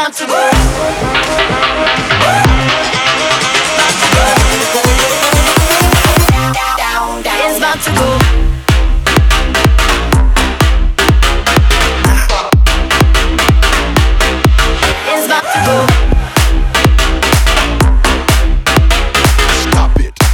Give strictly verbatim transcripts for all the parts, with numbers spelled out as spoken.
about to go. Down, down, it's about to go. It's about to go. Stop it.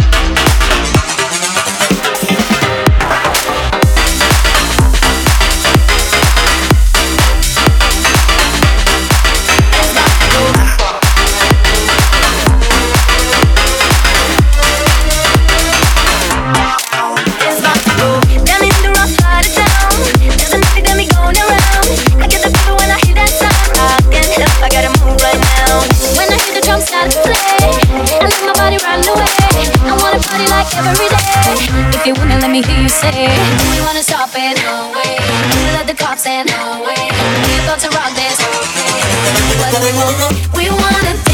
Every day, if you wanna let me hear you say, you wanna stop it, no way. Let the cops in, no way. We're about to rock this, okay. What do we want? We wanna.